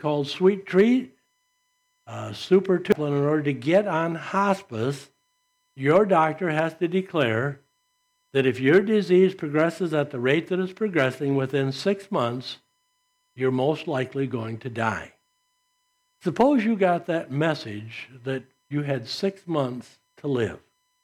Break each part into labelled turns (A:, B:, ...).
A: called Sweet Treat, Super Two. In order to get on hospice, your doctor has to declare that if your disease progresses at the rate that it's progressing within 6 months, you're most likely going to die. Suppose you got that message that you had 6 months to live.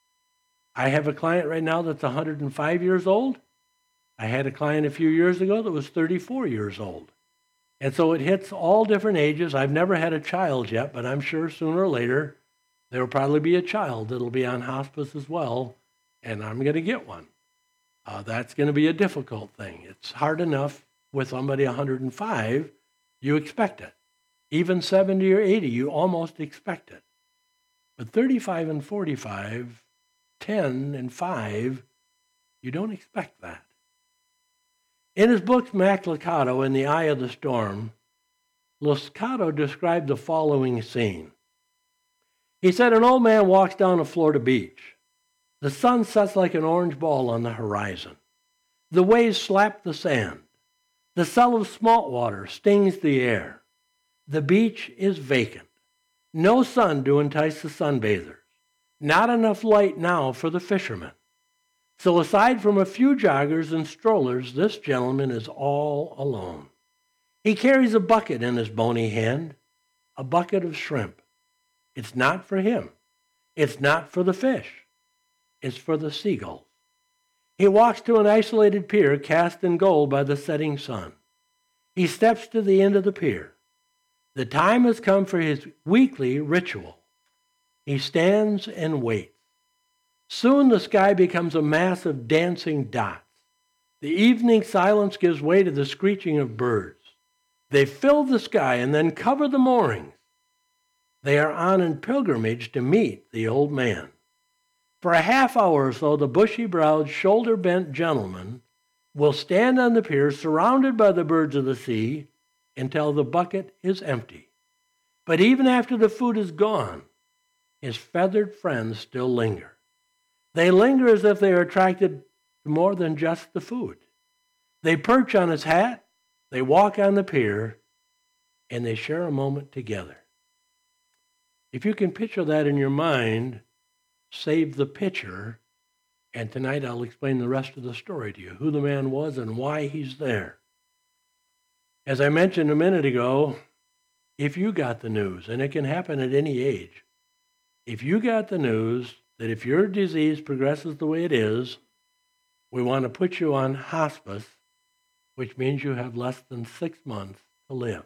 A: I have a client right now that's 105 years old. I had a client a few years ago that was 34 years old. And so it hits all different ages. I've never had a child yet, but I'm sure sooner or later there will probably be a child that'll be on hospice as well, and I'm going to get one. That's going to be a difficult thing. It's hard enough with somebody 105, you expect it. Even 70 or 80, you almost expect it. But 35 and 45, 10 and 5, you don't expect that. In his book, Mac Lucado, In the Eye of the Storm, Lucado described the following scene. He said, an old man walks down a Florida beach. The sun sets like an orange ball on the horizon. The waves slap the sand. The smell of salt water stings the air. The beach is vacant. No sun to entice the sunbathers. Not enough light now for the fishermen. So aside from a few joggers and strollers, this gentleman is all alone. He carries a bucket in his bony hand, a bucket of shrimp. It's not for him. It's not for the fish. It's for the seagulls. He walks to an isolated pier cast in gold by the setting sun. He steps to the end of the pier. The time has come for his weekly ritual. He stands and waits. Soon the sky becomes a mass of dancing dots. The evening silence gives way to the screeching of birds. They fill the sky and then cover the moorings. They are on a pilgrimage to meet the old man. For a half hour or so, the bushy-browed, shoulder-bent gentleman will stand on the pier surrounded by the birds of the sea until the bucket is empty. But even after the food is gone, his feathered friends still linger. They linger as if they are attracted to more than just the food. They perch on his hat, they walk on the pier, and they share a moment together. If you can picture that in your mind, save the picture, and tonight I'll explain the rest of the story to you, who the man was and why he's there. As I mentioned a minute ago, if you got the news, and it can happen at any age, if you got the news that if your disease progresses the way it is, we want to put you on hospice, which means you have less than 6 months to live.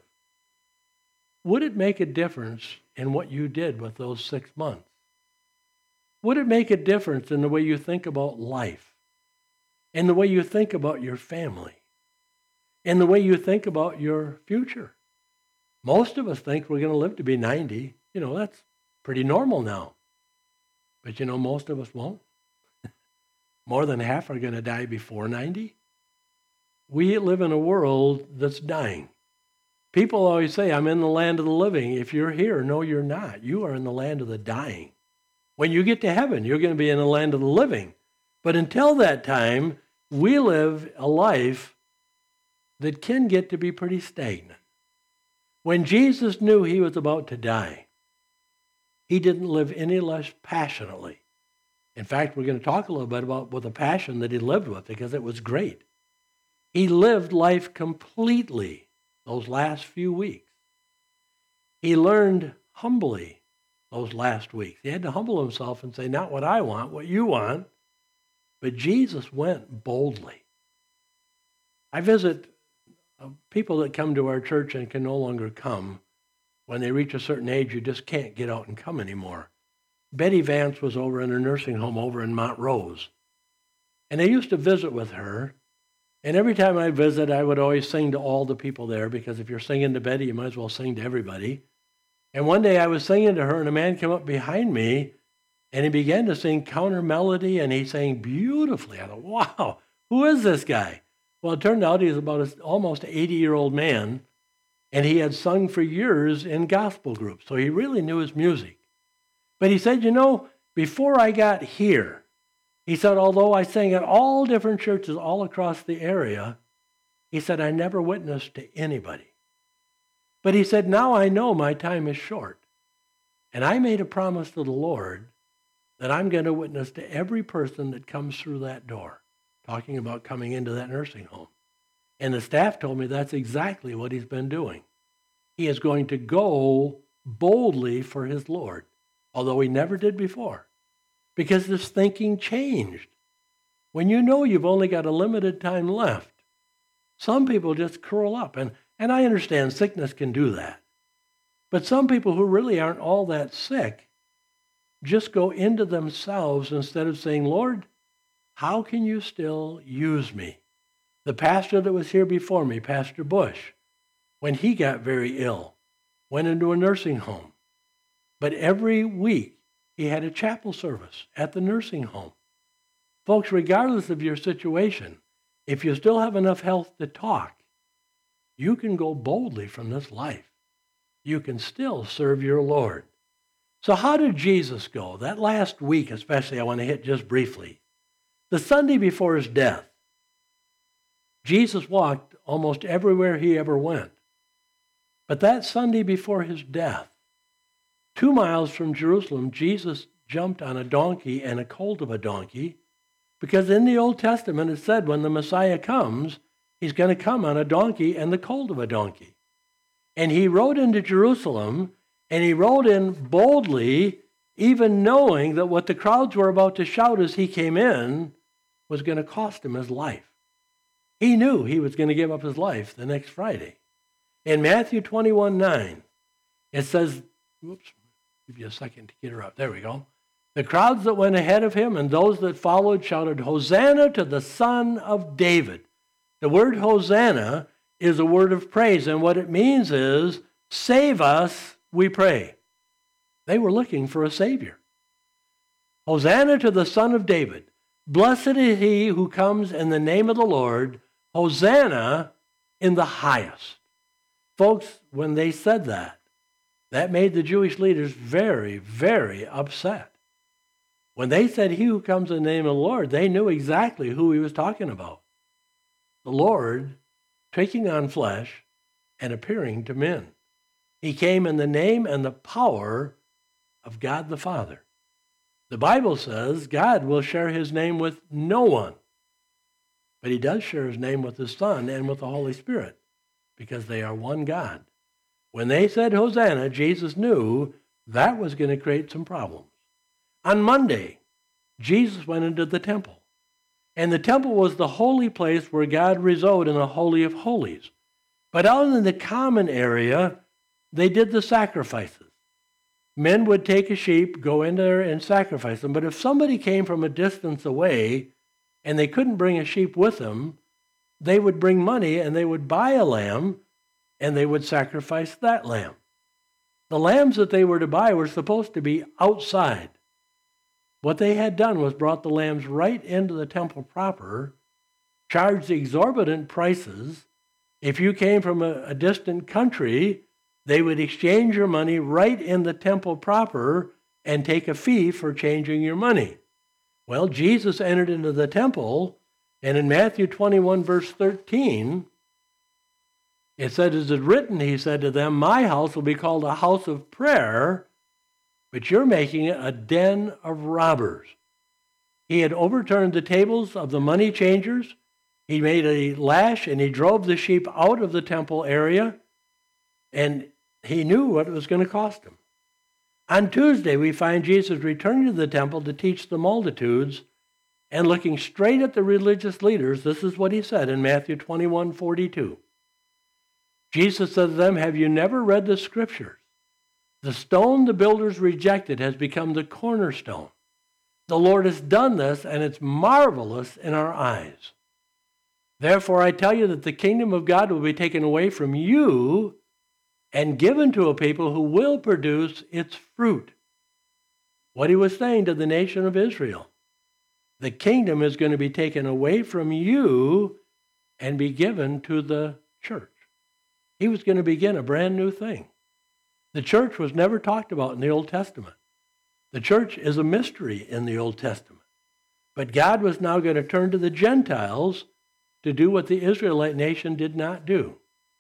A: Would it make a difference in what you did with those 6 months? Would it make a difference in the way you think about life, in the way you think about your family, in the way you think about your future? Most of us think we're going to live to be 90. That's pretty normal now. But most of us won't. More than half are going to die before 90. We live in a world that's dying. People always say, I'm in the land of the living. If you're here, no, you're not. You are in the land of the dying. When you get to heaven, you're going to be in the land of the living. But until that time, we live a life that can get to be pretty stagnant. When Jesus knew he was about to die, he didn't live any less passionately. In fact, we're going to talk a little bit about the passion that he lived with, because it was great. He lived life completely those last few weeks. He learned humbly those last weeks. He had to humble himself and say, not what I want, what you want. But Jesus went boldly. I visit people that come to our church and can no longer come. When they reach a certain age, you just can't get out and come anymore. Betty Vance was over in a nursing home over in Montrose. And I used to visit with her. And every time I visit, I would always sing to all the people there, because if you're singing to Betty, you might as well sing to everybody. And one day I was singing to her, and a man came up behind me, and he began to sing counter melody, and he sang beautifully. I thought, wow, who is this guy? Well, it turned out he was about an almost 80-year-old man, and he had sung for years in gospel groups, so he really knew his music. But he said, before I got here, he said, although I sang at all different churches all across the area, he said, I never witnessed to anybody But he said, now I know my time is short. And I made a promise to the Lord that I'm going to witness to every person that comes through that door, talking about coming into that nursing home. And the staff told me that's exactly what he's been doing. He is going to go boldly for his Lord, although he never did before, because this thinking changed. When you know you've only got a limited time left, some people just curl up. And I understand sickness can do that. But some people who really aren't all that sick just go into themselves instead of saying, Lord, how can you still use me? The pastor that was here before me, Pastor Bush, when he got very ill, went into a nursing home. But every week he had a chapel service at the nursing home. Folks, regardless of your situation, if you still have enough health to talk, you can go boldly from this life. You can still serve your Lord. So how did Jesus go? That last week especially, I want to hit just briefly. The Sunday before his death, Jesus walked almost everywhere he ever went. But that Sunday before his death, 2 miles from Jerusalem, Jesus jumped on a donkey and a colt of a donkey, because in the Old Testament it said when the Messiah comes, he's going to come on a donkey and the colt of a donkey. And he rode into Jerusalem, and he rode in boldly, even knowing that what the crowds were about to shout as he came in was going to cost him his life. He knew he was going to give up his life the next Friday. In Matthew 21:9, it says, give you a second to get her up. There we go. The crowds that went ahead of him and those that followed shouted, Hosanna to the Son of David. The word Hosanna is a word of praise, and what it means is, save us, we pray. They were looking for a Savior. Hosanna to the Son of David. Blessed is he who comes in the name of the Lord. Hosanna in the highest. Folks, when they said that, that made the Jewish leaders very, very upset. When they said he who comes in the name of the Lord, they knew exactly who he was talking about. The Lord taking on flesh and appearing to men. He came in the name and the power of God the Father. The Bible says God will share his name with no one, but he does share his name with the Son and with the Holy Spirit, because they are one God. When they said Hosanna, Jesus knew that was going to create some problems. On Monday, Jesus went into the temple. And the temple was the holy place where God resided in the Holy of Holies. But out in the common area, they did the sacrifices. Men would take a sheep, go in there and sacrifice them. But if somebody came from a distance away and they couldn't bring a sheep with them, they would bring money and they would buy a lamb and they would sacrifice that lamb. The lambs that they were to buy were supposed to be outside. What they had done was brought the lambs right into the temple proper, charged exorbitant prices. If you came from a distant country, they would exchange your money right in the temple proper and take a fee for changing your money. Well, Jesus entered into the temple, and in Matthew 21, verse 13, it said, as it is written, he said to them, my house will be called a house of prayer, but you're making it a den of robbers. He had overturned the tables of the money changers. He made a lash and he drove the sheep out of the temple area, and he knew what it was going to cost him. On Tuesday, we find Jesus returning to the temple to teach the multitudes, and looking straight at the religious leaders, this is what he said in Matthew 21:42. Jesus said to them, have you never read the scriptures? The stone the builders rejected has become the cornerstone. The Lord has done this, and it's marvelous in our eyes. Therefore, I tell you that the kingdom of God will be taken away from you and given to a people who will produce its fruit. What he was saying to the nation of Israel. The kingdom is going to be taken away from you and be given to the church. He was going to begin a brand new thing. The church was never talked about in the Old Testament. The church is a mystery in the Old Testament. But God was now going to turn to the Gentiles to do what the Israelite nation did not do.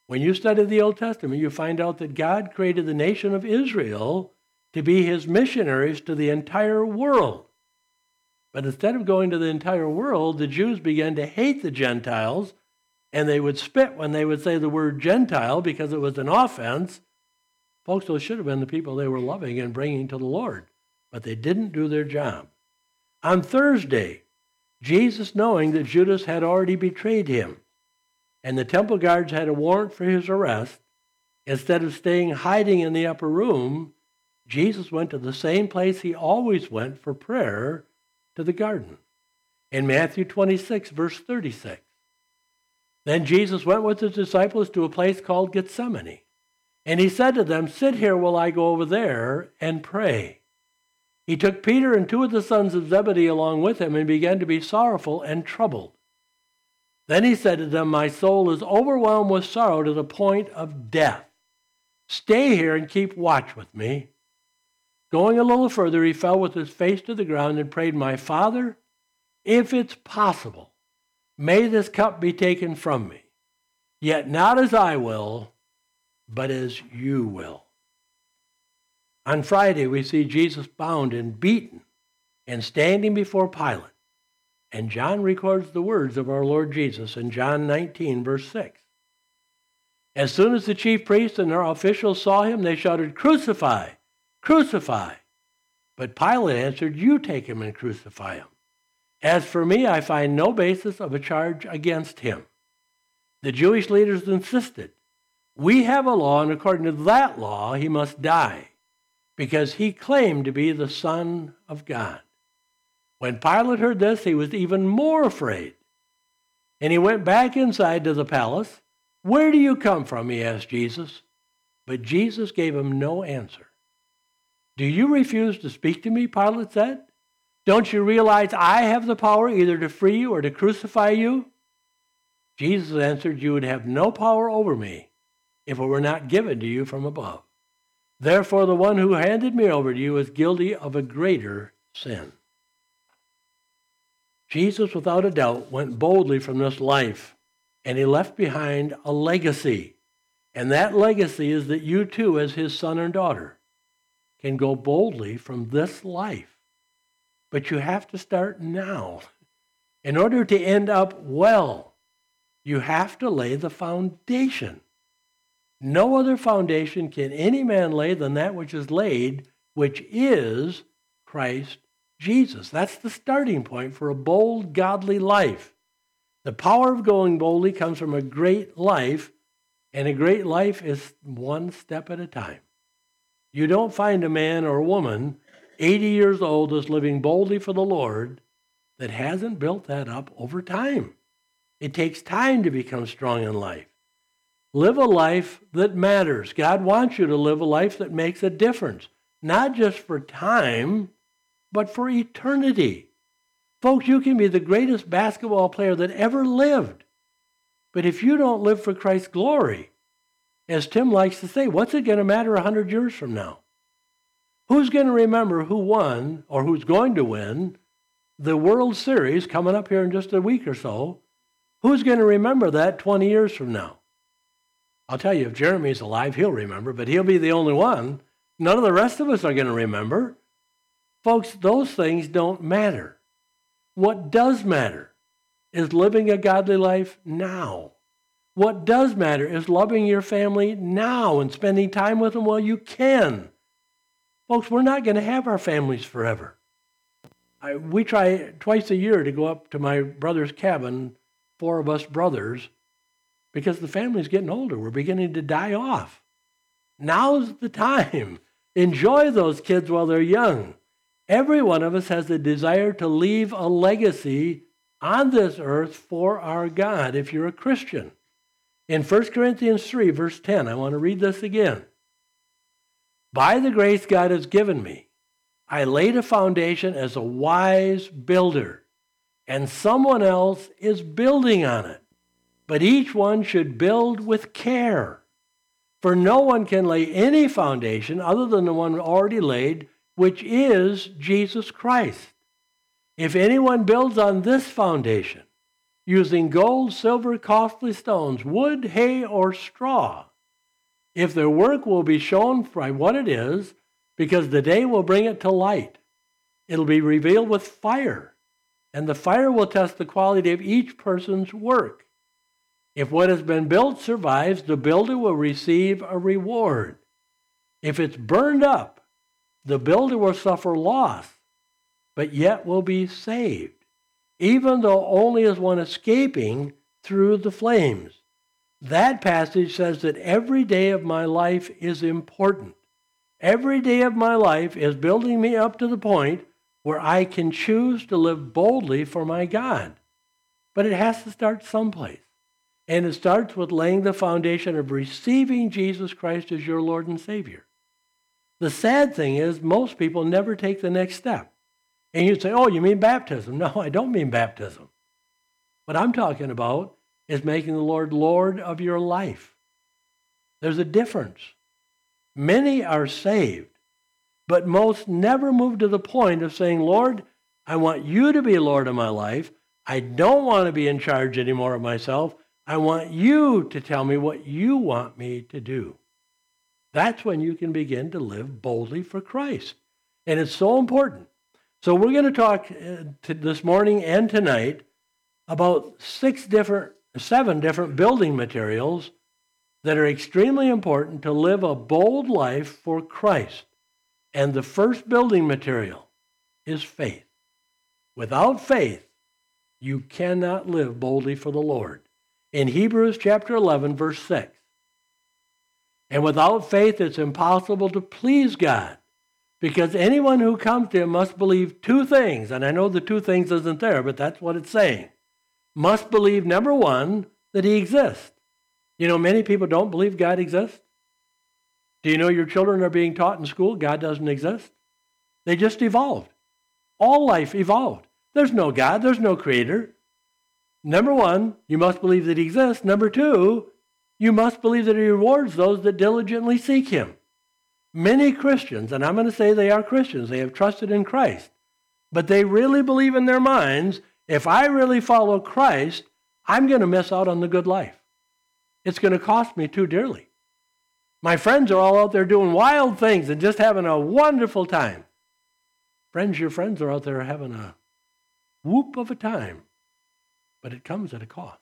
A: When you study the Old Testament, you find out that God created the nation of Israel to be his missionaries to the entire world. But instead of going to the entire world, the Jews began to hate the Gentiles, and they would spit when they would say the word Gentile because it was an offense. Folks, those should have been the people they were loving and bringing to the Lord, but they didn't do their job. On Thursday, Jesus, knowing that Judas had already betrayed him, and the temple guards had a warrant for his arrest, instead of staying hiding in the upper room, Jesus went to the same place he always went for prayer, to the garden. In Matthew 26, verse 36. Then Jesus went with his disciples to a place called Gethsemane, and he said to them, "Sit here while I go over there and pray." He took Peter and two of the sons of Zebedee along with him and began to be sorrowful and troubled. Then he said to them, "My soul is overwhelmed with sorrow to the point of death. Stay here and keep watch with me." Going a little further, he fell with his face to the ground and prayed, "My Father, if it's possible, may this cup be taken from me. Yet not as I will, but as you will." On Friday, we see Jesus bound and beaten and standing before Pilate. And John records the words of our Lord Jesus in John 19, verse 6. As soon as the chief priests and their officials saw him, they shouted, "Crucify! Crucify!" But Pilate answered, "You take him and crucify him. As for me, I find no basis of a charge against him." The Jewish leaders insisted, "We have a law, and according to that law, he must die, because he claimed to be the Son of God." When Pilate heard this, he was even more afraid. And he went back inside to the palace. "Where do you come from?" he asked Jesus. But Jesus gave him no answer. "Do you refuse to speak to me?" Pilate said. "Don't you realize I have the power either to free you or to crucify you?" Jesus answered, "You would have no power over me if it were not given to you from above. Therefore, the one who handed me over to you is guilty of a greater sin." Jesus, without a doubt, went boldly from this life, and he left behind a legacy. And that legacy is that you too, as his son and daughter, can go boldly from this life. But you have to start now. In order to end up well, you have to lay the foundation. No other foundation can any man lay than that which is laid, which is Christ Jesus. That's the starting point for a bold, godly life. The power of going boldly comes from a great life, and a great life is one step at a time. You don't find a man or a woman 80 years old that's living boldly for the Lord that hasn't built that up over time. It takes time to become strong in life. Live a life that matters. God wants you to live a life that makes a difference, not just for time, but for eternity. Folks, you can be the greatest basketball player that ever lived, but if you don't live for Christ's glory, as Tim likes to say, what's it going to matter 100 years from now? Who's going to remember who won or who's going to win the World Series coming up here in just a week or so? Who's going to remember that 20 years from now? I'll tell you, if Jeremy's alive, he'll remember, but he'll be the only one. None of the rest of us are going to remember. Folks, those things don't matter. What does matter is living a godly life now. What does matter is loving your family now and spending time with them while you can. Folks, we're not going to have our families forever. We try twice a year to go up to my brother's cabin, 4 of us brothers, because the family's getting older. We're beginning to die off. Now's the time. Enjoy those kids while they're young. Every one of us has a desire to leave a legacy on this earth for our God if you're a Christian. In 1 Corinthians 3, verse 10, I want to read this again. "By the grace God has given me, I laid a foundation as a wise builder, and someone else is building on it. But each one should build with care. For no one can lay any foundation other than the one already laid, which is Jesus Christ. If anyone builds on this foundation, using gold, silver, costly stones, wood, hay, or straw. If their work will be shown by what it is, because the day will bring it to light. It'll be revealed with fire, and the fire will test the quality of each person's work. If what has been built survives, the builder will receive a reward. If it's burned up, the builder will suffer loss, but yet will be saved, even though only as one escaping through the flames. That passage says that every day of my life is important. Every day of my life is building me up to the point where I can choose to live boldly for my God. But it has to start someplace. And it starts with laying the foundation of receiving Jesus Christ as your Lord and Savior. The sad thing is most people never take the next step. And you say, oh, you mean baptism? No, I don't mean baptism. What I'm talking about is making the Lord Lord of your life. There's a difference. Many are saved, but most never move to the point of saying, Lord, I want you to be Lord of my life. I don't want to be in charge anymore of myself. I want you to tell me what you want me to do. That's when you can begin to live boldly for Christ. And it's so important. So we're going to talk this morning and tonight about 7 different building materials that are extremely important to live a bold life for Christ. And the first building material is faith. Without faith, you cannot live boldly for the Lord. In Hebrews chapter 11, verse 6. And without faith, it's impossible to please God, because anyone who comes to him must believe 2 things. And I know the 2 things isn't there, but that's what it's saying. Must believe, number 1, that he exists. You know, many people don't believe God exists. Do you know your children are being taught in school God doesn't exist? They just evolved. All life evolved. There's no God. There's no creator. Number 1, you must believe that he exists. Number 2, you must believe that he rewards those that diligently seek him. Many Christians, and I'm going to say they are Christians, they have trusted in Christ, but they really believe in their minds, if I really follow Christ, I'm going to miss out on the good life. It's going to cost me too dearly. My friends are all out there doing wild things and just having a wonderful time. Friends, your friends are out there having a whoop of a time, but it comes at a cost.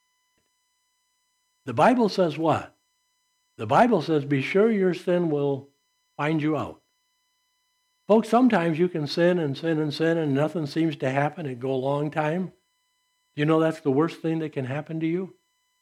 A: The Bible says what? The Bible says, be sure your sin will find you out. Folks, sometimes you can sin and sin and sin and nothing seems to happen and go a long time. Do you know that's the worst thing that can happen to you?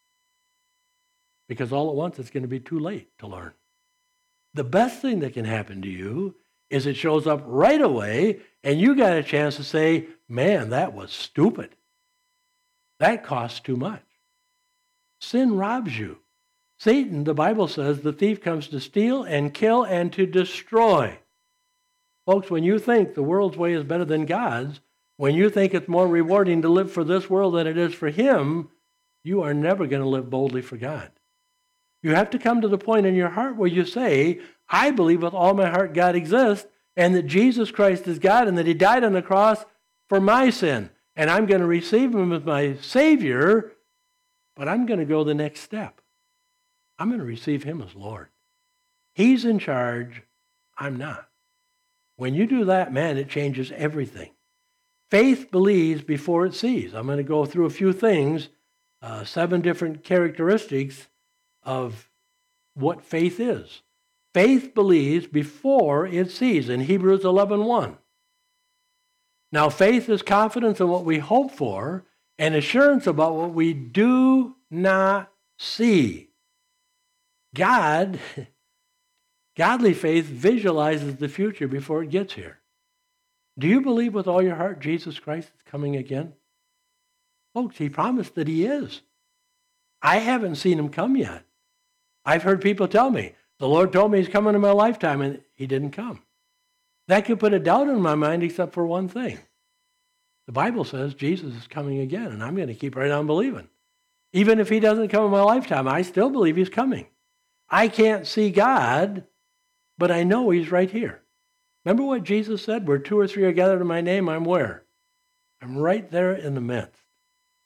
A: Because all at once it's going to be too late to learn. The best thing that can happen to you is it shows up right away and you got a chance to say, man, that was stupid. That costs too much. Sin robs you. Satan, the Bible says, the thief comes to steal and kill and to destroy. Folks, when you think the world's way is better than God's, when you think it's more rewarding to live for this world than it is for him, you are never going to live boldly for God. You have to come to the point in your heart where you say, I believe with all my heart God exists and that Jesus Christ is God and that he died on the cross for my sin. And I'm going to receive him as my Savior, but I'm going to go the next step. I'm going to receive him as Lord. He's in charge. I'm not. When you do that, man, it changes everything. Faith believes before it sees. I'm going to go through a few things, 7 different characteristics of what faith is. Faith believes before it sees in Hebrews 11:1. Now, faith is confidence in what we hope for and assurance about what we do not see. Godly faith visualizes the future before it gets here. Do you believe with all your heart Jesus Christ is coming again? Folks, he promised that he is. I haven't seen him come yet. I've heard people tell me, the Lord told me he's coming in my lifetime, and he didn't come. That could put a doubt in my mind except for one thing. The Bible says Jesus is coming again, and I'm going to keep right on believing. Even if he doesn't come in my lifetime, I still believe he's coming. I can't see God, but I know he's right here. Remember what Jesus said? Where 2 or 3 are gathered in my name, I'm where? I'm right there in the midst.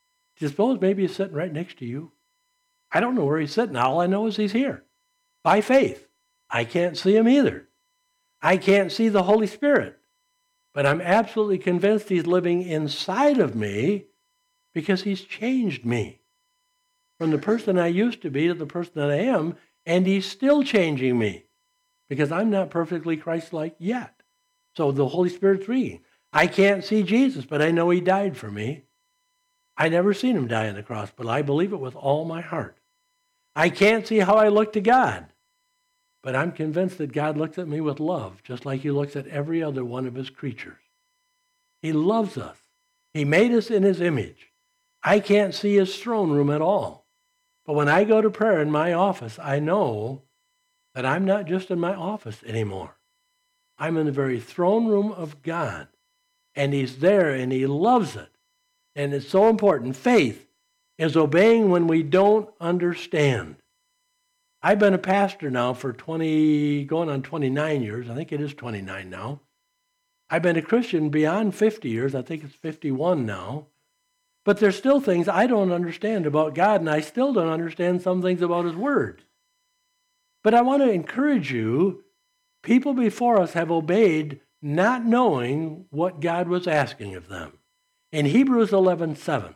A: Suppose maybe he's sitting right next to you. I don't know where he's sitting. All I know is he's here. By faith. I can't see him either. I can't see the Holy Spirit. But I'm absolutely convinced he's living inside of me because he's changed me from the person I used to be to the person that I am, and he's still changing me because I'm not perfectly Christ-like yet. So the Holy Spirit's reading. I can't see Jesus, but I know he died for me. I never seen him die on the cross, but I believe it with all my heart. I can't see how I look to God, but I'm convinced that God looks at me with love, just like he looks at every other one of his creatures. He loves us. He made us in his image. I can't see his throne room at all. But when I go to prayer in my office, I know that I'm not just in my office anymore. I'm in the very throne room of God, and he's there, and he loves it. And it's so important. Faith is obeying when we don't understand. I've been a pastor now for going on 29 years. I think it is 29 now. I've been a Christian beyond 50 years. I think it's 51 now. But there's still things I don't understand about God, and I still don't understand some things about his word. But I want to encourage you, people before us have obeyed not knowing what God was asking of them. In Hebrews 11:7,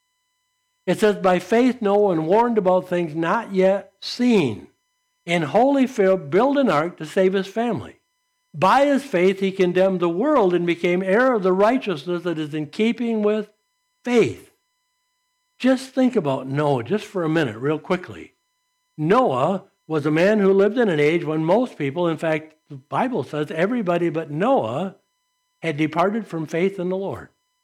A: it says, by faith Noah warned about things not yet seen. In holy fear built an ark to save his family. By his faith he condemned the world and became heir of the righteousness that is in keeping with faith. Just think about Noah just for a minute, real quickly. Noah was a man who lived in an age when most people, in fact, the Bible says everybody but Noah had departed from faith in the Lord.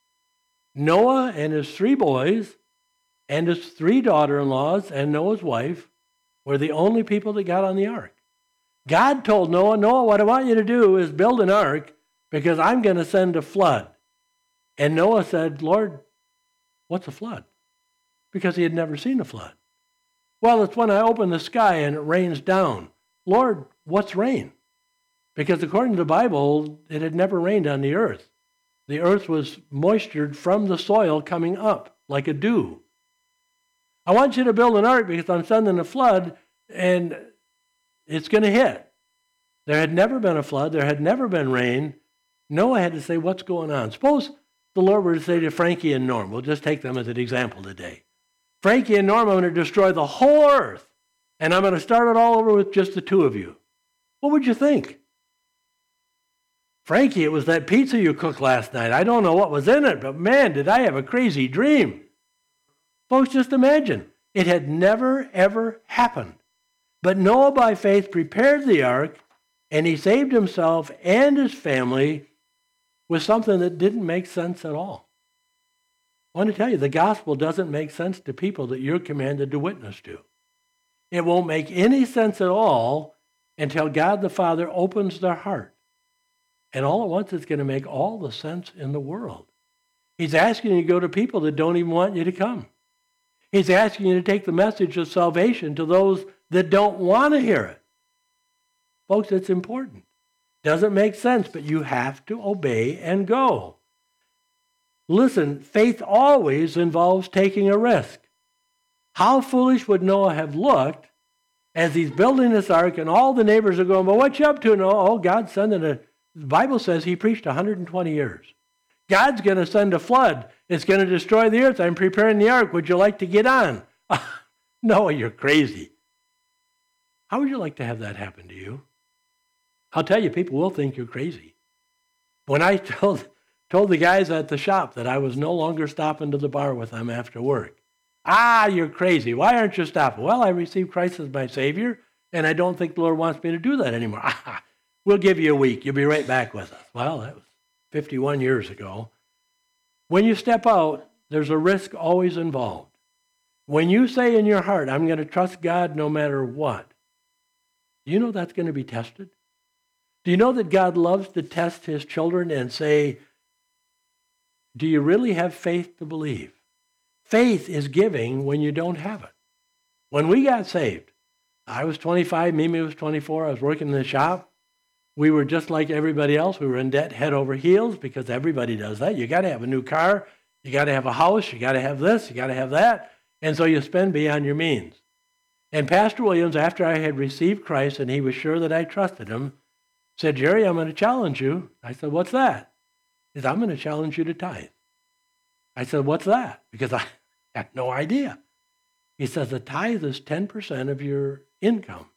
A: Noah and his 3 boys and his 3 daughter-in-laws and Noah's wife were the only people that got on the ark. God told Noah, Noah, what I want you to do is build an ark because I'm going to send a flood. And Noah said, Lord, what's a flood? Because he had never seen a flood. Well, it's when I open the sky and it rains down. Lord, what's rain? Because according to the Bible, it had never rained on the earth. The earth was moistured from the soil coming up like a dew. I want you to build an ark because I'm sending a flood and it's going to hit. There had never been a flood. There had never been rain. Noah had to say, what's going on? Suppose the Lord were to say to Frankie and Norm, we'll just take them as an example today. Frankie and Norm, I'm going to destroy the whole earth, and I'm going to start it all over with just the 2 of you. What would you think? Frankie, it was that pizza you cooked last night. I don't know what was in it, but man, did I have a crazy dream. Folks, just imagine. It had never, ever happened. But Noah, by faith, prepared the ark, and he saved himself and his family with something that didn't make sense at all. I want to tell you, the gospel doesn't make sense to people that you're commanded to witness to. It won't make any sense at all until God the Father opens their heart. And all at once, it's going to make all the sense in the world. He's asking you to go to people that don't even want you to come. He's asking you to take the message of salvation to those that don't want to hear it. Folks, it's important. Doesn't make sense, but you have to obey and go. Listen, faith always involves taking a risk. How foolish would Noah have looked as he's building this ark and all the neighbors are going, well, what you up to, Noah? Oh, God's sending the Bible says he preached 120 years. God's going to send a flood. It's going to destroy the earth. I'm preparing the ark. Would you like to get on? Noah, you're crazy. How would you like to have that happen to you? I'll tell you, people will think you're crazy. When I told the guys at the shop that I was no longer stopping to the bar with them after work, you're crazy. Why aren't you stopping? Well, I received Christ as my Savior, and I don't think the Lord wants me to do that anymore. We'll give you a week. You'll be right back with us. Well, that was 51 years ago. When you step out, there's a risk always involved. When you say in your heart, I'm going to trust God no matter what, do you know that's going to be tested? Do you know that God loves to test his children and say, do you really have faith to believe? Faith is giving when you don't have it. When we got saved, I was 25, Mimi was 24, I was working in the shop. We were just like everybody else. We were in debt head over heels because everybody does that. You got to have a new car. You got to have a house, you got to have this, you got to have that, and so you spend beyond your means. And Pastor Williams, after I had received Christ and he was sure that I trusted him, said, Jerry, I'm going to challenge you. I said, what's that? He said, I'm going to challenge you to tithe. I said, what's that? Because I had no idea. He says, the tithe is 10% of your income.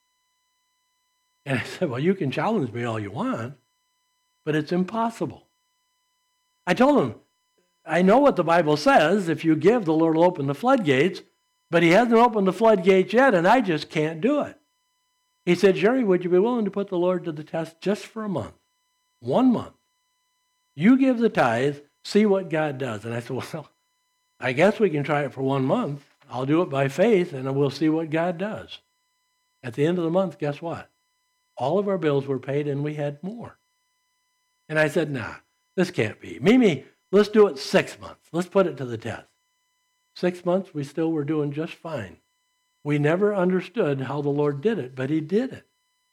A: And I said, well, you can challenge me all you want, but it's impossible. I told him, I know what the Bible says. If you give, the Lord will open the floodgates, but he hasn't opened the floodgates yet, and I just can't do it. He said, Jerry, would you be willing to put the Lord to the test just for a month? 1 month. You give the tithe, see what God does. And I said, well, I guess we can try it for 1 month. I'll do it by faith, and we'll see what God does. At the end of the month, guess what? All of our bills were paid, and we had more. And I said, nah, this can't be. Mimi, let's do it 6 months. Let's put it to the test. 6 months, we still were doing just fine. We never understood how the Lord did it, but he did it.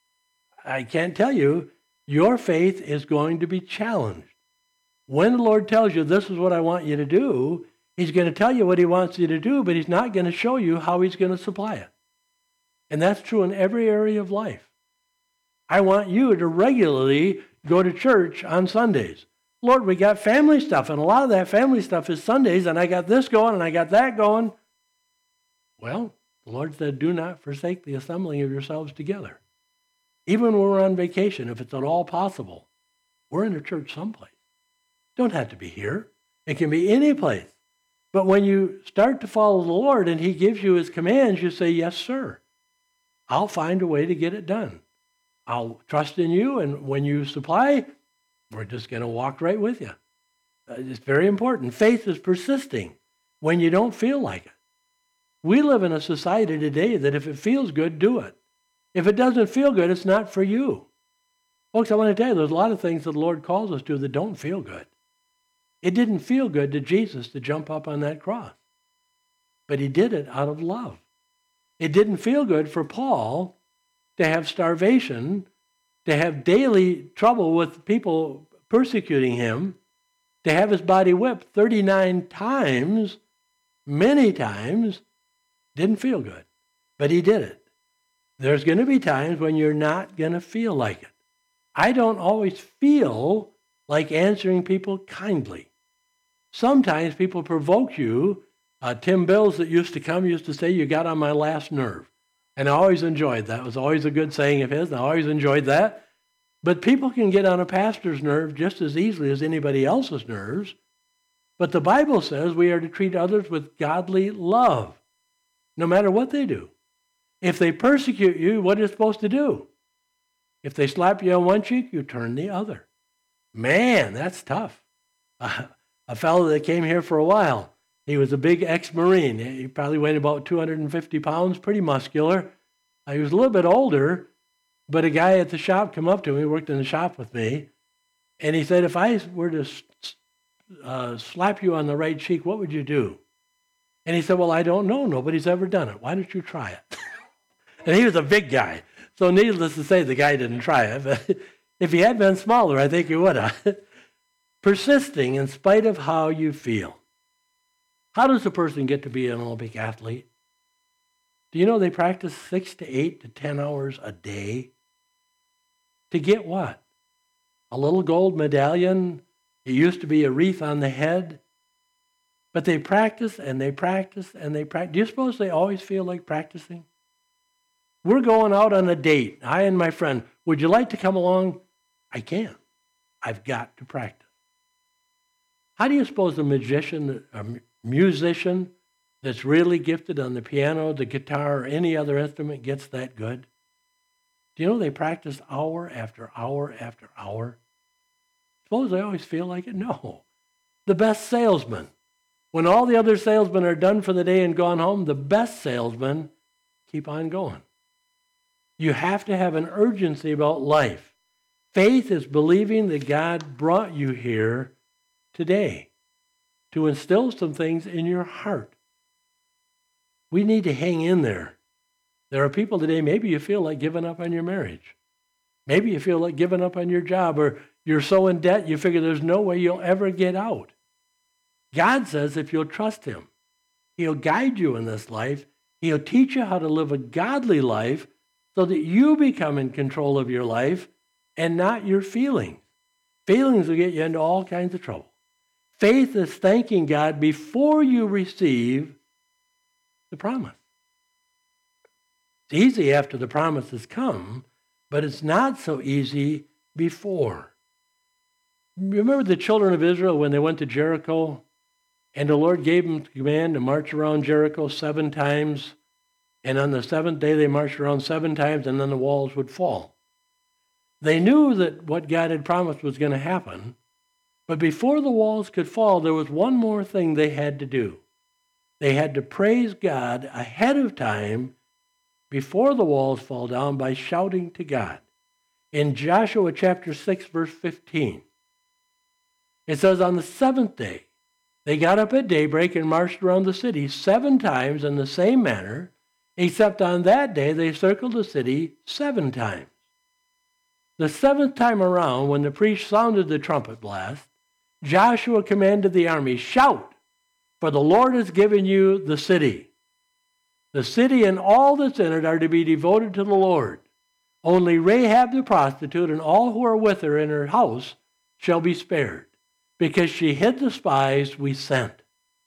A: I can't tell you, your faith is going to be challenged. When the Lord tells you, this is what I want you to do, he's going to tell you what he wants you to do, but he's not going to show you how he's going to supply it. And that's true in every area of life. I want you to regularly go to church on Sundays. Lord, we got family stuff, and a lot of that family stuff is Sundays, and I got this going, and I got that going. Well, the Lord said, do not forsake the assembling of yourselves together. Even when we're on vacation, if it's at all possible, we're in a church someplace. Don't have to be here. It can be any place. But when you start to follow the Lord and he gives you his commands, you say, yes, sir. I'll find a way to get it done. I'll trust in you, and when you supply, we're just going to walk right with you. It's very important. Faith is persisting when you don't feel like it. We live in a society today that if it feels good, do it. If it doesn't feel good, it's not for you. Folks, I want to tell you, there's a lot of things that the Lord calls us to that don't feel good. It didn't feel good to Jesus to jump up on that cross, but he did it out of love. It didn't feel good for Paul to have starvation, to have daily trouble with people persecuting him, to have his body whipped 39 times, many times, didn't feel good, but he did it. There's going to be times when you're not going to feel like it. I don't always feel like answering people kindly. Sometimes people provoke you. Tim Bills that used to come used to say, you got on my last nerve. And I always enjoyed that. It was always a good saying of his, and I always enjoyed that. But people can get on a pastor's nerve just as easily as anybody else's nerves. But the Bible says we are to treat others with godly love, no matter what they do. If they persecute you, what are you supposed to do? If they slap you on one cheek, you turn the other. Man, that's tough. A fellow that came here for a while, he was a big ex-Marine. He probably weighed about 250 pounds, pretty muscular. He was a little bit older, but a guy at the shop came up to me, he worked in the shop with me, and he said, if I were to slap you on the right cheek, what would you do? And he said, well, I don't know. Nobody's ever done it. Why don't you try it? And he was a big guy. So needless to say, the guy didn't try it. But if he had been smaller, I think he would have. Persisting in spite of how you feel. How does a person get to be an Olympic athlete? Do you know they practice 6 to 8 to 10 hours a day? To get what? A little gold medallion? It used to be a wreath on the head. But they practice and they practice and they practice. Do you suppose they always feel like practicing? We're going out on a date. I and my friend, would you like to come along? I can't. I've got to practice. How do you suppose a musician that's really gifted on the piano, the guitar, or any other instrument gets that good? Do you know they practice hour after hour after hour? Suppose they always feel like it? No. The best salesman. When all the other salesmen are done for the day and gone home, the best salesmen keep on going. You have to have an urgency about life. Faith is believing that God brought you here today to instill some things in your heart. We need to hang in there. There are people today, maybe you feel like giving up on your marriage. Maybe you feel like giving up on your job, or you're so in debt you figure there's no way you'll ever get out. God says if you'll trust him, he'll guide you in this life. He'll teach you how to live a godly life so that you become in control of your life and not your feelings. Feelings will get you into all kinds of trouble. Faith is thanking God before you receive the promise. It's easy after the promise has come, but it's not so easy before. Remember the children of Israel when they went to Jericho, and the Lord gave them the command to march around Jericho 7 times, and on the 7th day they marched around 7 times, and then the walls would fall. They knew that what God had promised was going to happen, but before the walls could fall, there was one more thing they had to do. They had to praise God ahead of time before the walls fall down by shouting to God. In Joshua chapter 6, verse 15, it says, on the 7th day, they got up at daybreak and marched around the city 7 times in the same manner, except on that day they circled the city 7 times. The 7th time around, when the priest sounded the trumpet blast, Joshua commanded the army, shout, for the Lord has given you the city. The city and all that's in it are to be devoted to the Lord. Only Rahab the prostitute and all who are with her in her house shall be spared, because she hid the spies we sent.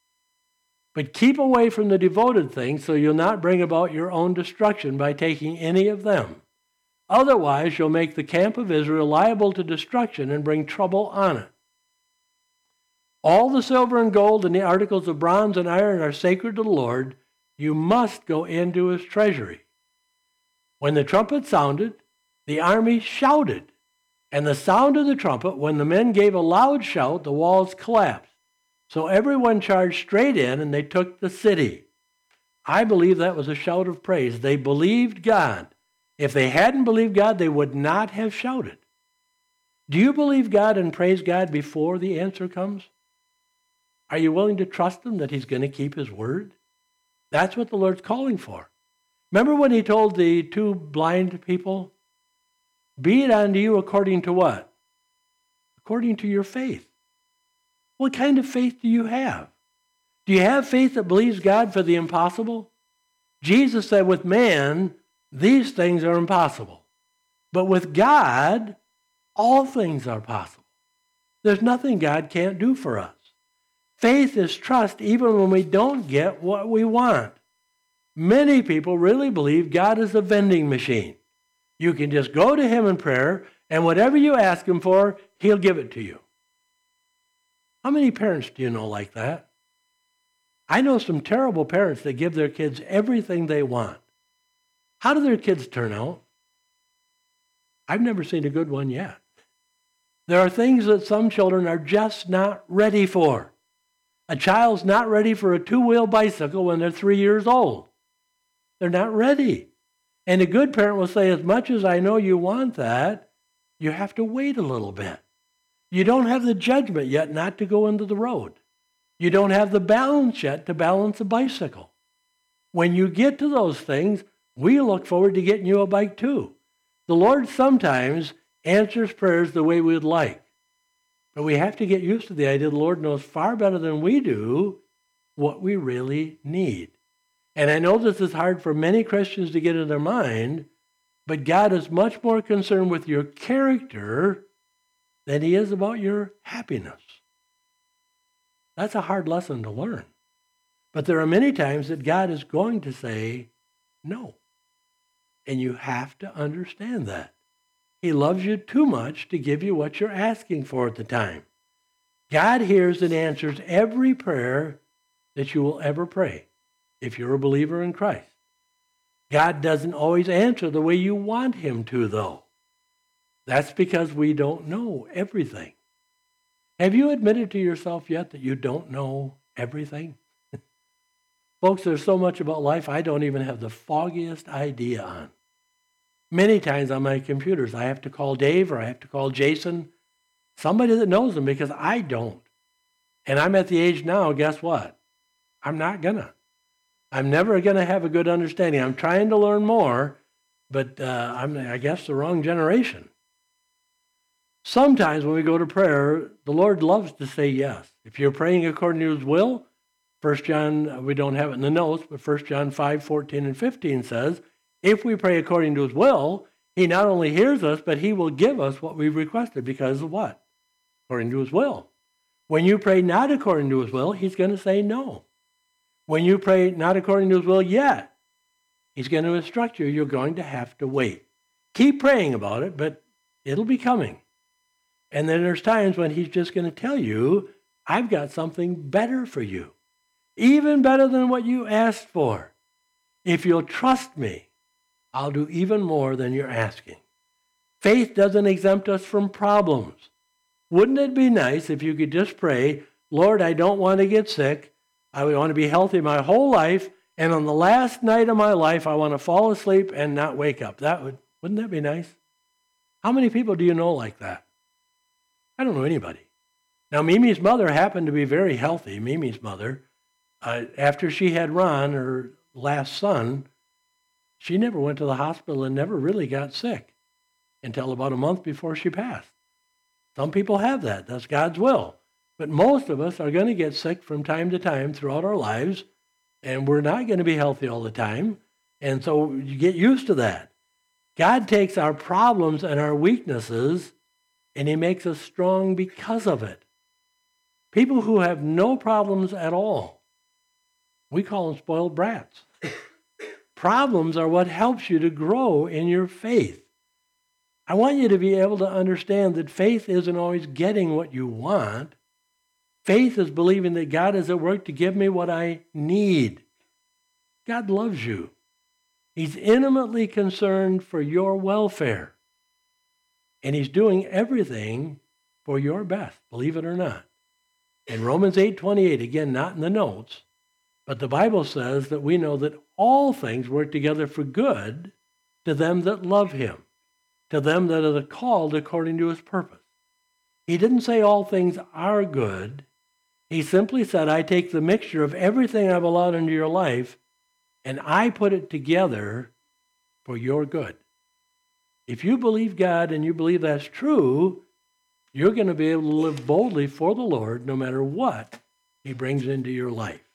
A: But keep away from the devoted things so you'll not bring about your own destruction by taking any of them. Otherwise, you'll make the camp of Israel liable to destruction and bring trouble on it. All the silver and gold and the articles of bronze and iron are sacred to the Lord. You must go into his treasury. When the trumpet sounded, the army shouted. And the sound of the trumpet, when the men gave a loud shout, the walls collapsed. So everyone charged straight in, and they took the city. I believe that was a shout of praise. They believed God. If they hadn't believed God, they would not have shouted. Do you believe God and praise God before the answer comes? Are you willing to trust him that he's going to keep his word? That's what the Lord's calling for. Remember when he told the 2 blind people, be it unto you according to what? According to your faith. What kind of faith do you have? Do you have faith that believes God for the impossible? Jesus said with man, these things are impossible. But with God, all things are possible. There's nothing God can't do for us. Faith is trust even when we don't get what we want. Many people really believe God is a vending machine. You can just go to him in prayer, and whatever you ask him for, he'll give it to you. How many parents do you know like that? I know some terrible parents that give their kids everything they want. How do their kids turn out? I've never seen a good one yet. There are things that some children are just not ready for. A child's not ready for a 2-wheel bicycle when they're 3 years old. They're not ready. And a good parent will say, as much as I know you want that, you have to wait a little bit. You don't have the judgment yet not to go into the road. You don't have the balance yet to balance a bicycle. When you get to those things, we look forward to getting you a bike too. The Lord sometimes answers prayers the way we would like. But we have to get used to the idea the Lord knows far better than we do what we really need. And I know this is hard for many Christians to get in their mind, but God is much more concerned with your character than he is about your happiness. That's a hard lesson to learn. But there are many times that God is going to say no. And you have to understand that. He loves you too much to give you what you're asking for at the time. God hears and answers every prayer that you will ever pray if you're a believer in Christ. God doesn't always answer the way you want him to, though. That's because we don't know everything. Have you admitted to yourself yet that you don't know everything? Folks, there's so much about life I don't even have the foggiest idea on. Many times on my computers, I have to call Dave or I have to call Jason, somebody that knows them, because I don't. And I'm at the age now, guess what? I'm not gonna. I'm never gonna have a good understanding. I'm trying to learn more, but I'm, I guess, the wrong generation. Sometimes when we go to prayer, the Lord loves to say yes. If you're praying according to his will, 1 John, we don't have it in the notes, but 1 John 5:14 and 15 says, if we pray according to his will, he not only hears us, but he will give us what we've requested because of what? According to his will. When you pray not according to his will, he's going to say no. When you pray not according to his will yet, he's going to instruct you, you're going to have to wait. Keep praying about it, but it'll be coming. And then there's times when he's just going to tell you, I've got something better for you. Even better than what you asked for. If you'll trust me, I'll do even more than you're asking. Faith doesn't exempt us from problems. Wouldn't it be nice if you could just pray, Lord, I don't want to get sick. I want to be healthy my whole life. And on the last night of my life, I want to fall asleep and not wake up. Wouldn't that be nice? How many people do you know like that? I don't know anybody. Now, Mimi's mother happened to be very healthy, Mimi's mother. After she had Ron, her last son, she never went to the hospital and never really got sick until about a month before she passed. Some people have that. That's God's will. But most of us are going to get sick from time to time throughout our lives, and we're not going to be healthy all the time. And so you get used to that. God takes our problems and our weaknesses, and he makes us strong because of it. People who have no problems at all, we call them spoiled brats. Problems are what helps you to grow in your faith. I want you to be able to understand that faith isn't always getting what you want. Faith is believing that God is at work to give me what I need. God loves you. He's intimately concerned for your welfare. And he's doing everything for your best, believe it or not. In Romans 8:28, again, not in the notes, but the Bible says that we know that all things work together for good to them that love him, to them that are called according to his purpose. He didn't say all things are good. He simply said, I take the mixture of everything I've allowed into your life, and I put it together for your good. If you believe God and you believe that's true, you're going to be able to live boldly for the Lord no matter what he brings into your life.